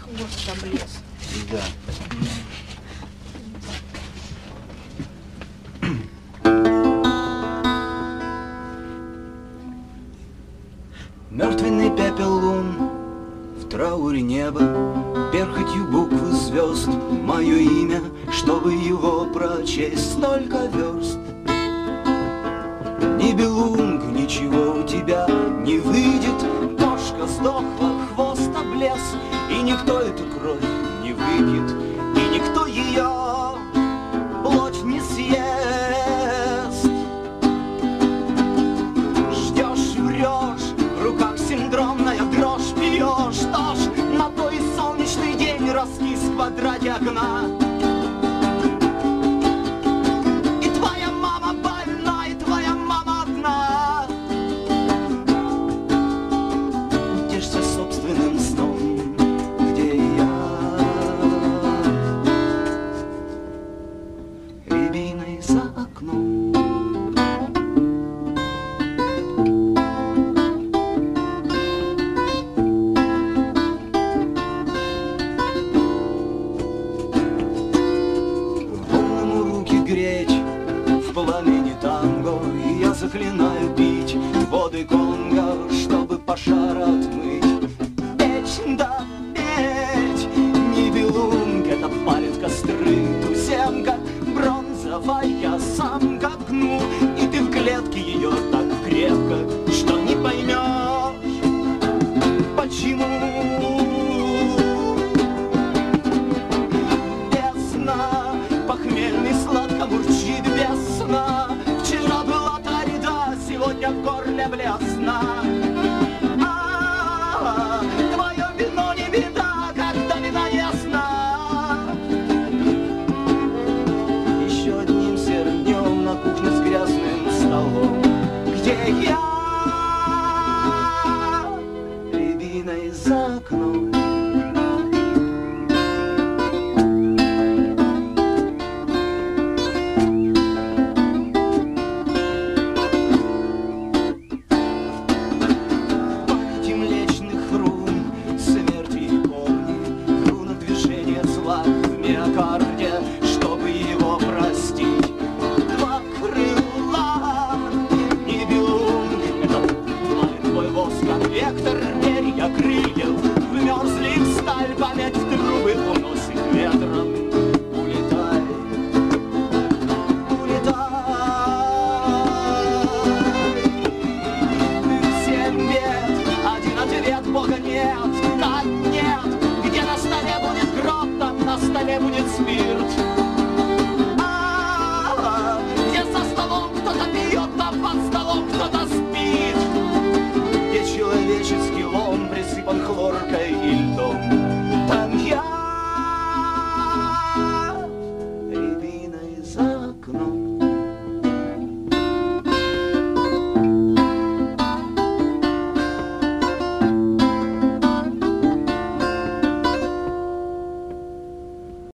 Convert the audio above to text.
Вот там лес. Да. Мертвенный пепел лун, в трауре неба, перхотью буквы звезд, мое имя, чтобы его прочесть, столько верст. Ни белунг, ничего у тебя не выйдет, кошка сдохла, хвост облез, и никто эту кровь не выпьет, и никто ее плоть не съест. Ждешь, врешь, в руках синдромная дрожь, пьешь, что ж, на то и солнечный день раскис в квадрате окна. И твоя мама больна, и твоя мама одна. Утешься собственным сном, где я, рябиной за окном. Греть в пламени танго, и я заклинаю пить воды Конго, чтобы пожар отмыть. Петь, да петь, не белунг, это палит костры, туземка бронзовая самка гну, и ты в клетке ее так крепко, что не поймешь, почему. Похмельный сладко мурчит без сна. Вчера была та ряда, сегодня в горле блесна. Твое вино не беда, когда вина ясна. Еще одним серым днем на кухне с грязным столом, где я, рябиной за окном. Чтобы его простить, два крыла, не белунг, это твой воск, как вектор перья крыльев, вмерзли в сталь, память в